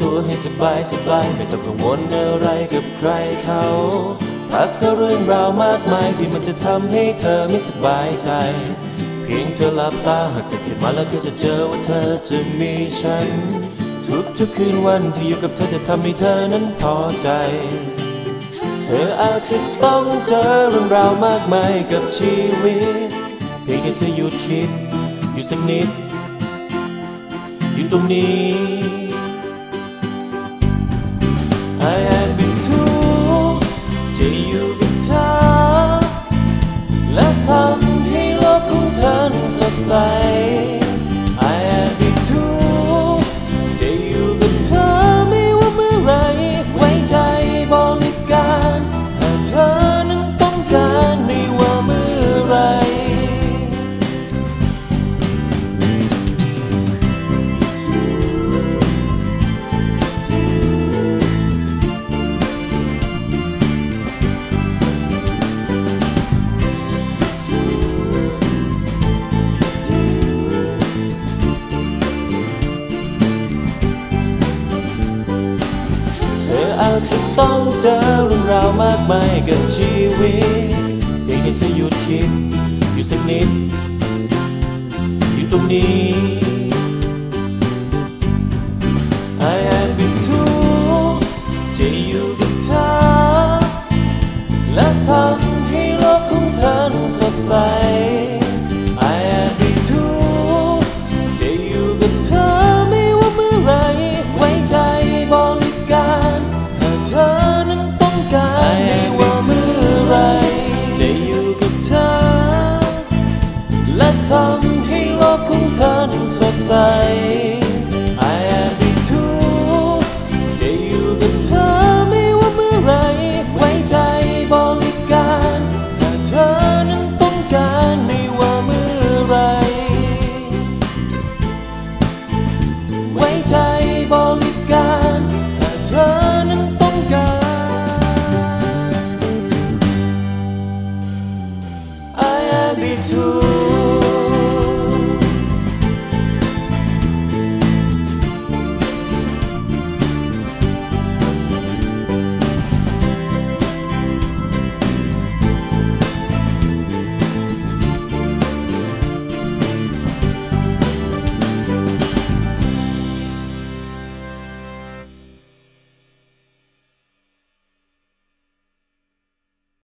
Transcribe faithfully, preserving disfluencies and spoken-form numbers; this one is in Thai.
ตัวให้สบายสบายไม่ต้องกังวลอะไรกับใครเขาพัดเรื่องราวมากมายที่มันจะทำให้เธอไม่สบายใจเพียงเธอหลับตาหากเธอคิดมาแล้วเธอจะเจอว่าเธอจะมีฉันทุกทุกคืนวันที่อยู่กับเธอจะทำให้เธอนั้นพอใจเธออาจจะต้องเจอเรื่องราวมากมายกับชีวิตเพียงแค่เธอหยุดคิดอยู่สักนิดอยู่ตรงนี้ I have been too จะอยู่กับเธอและทำให้โลกของเธอสดใส I have been too จะอยู่กับเธอไม่ว่าเมื่อไรไว้ใจบริการหากเธอนั้นต้องการไม่ว่าเมื่อไรเธออาจจะต้องเจอเรื่องราวมากมายกับชีวิตเพียงแค่เธอหยุดคิดอยู่สักนิดอยู่ตรงนี้ I have been too จะอยู่กับเธอและทำให้โลกของเธอสดใส I have been too จะอยู่กับเธอไม่ว่าเมื่อไรไว้ใจบริการหากเธอนั้นต้องการไม่ว่าเมื่อไรจะอยู่กับเธอและทำให้โลกของเธอสดใส I have been too จะอยู่กับเธอไม่ว่าเมื่อไรไว้ใจบริการหากเธอนั้นต้องการไม่ว่าเมื่อไรไว้ใจบริการหากเธอนั้นต้องการ I have been too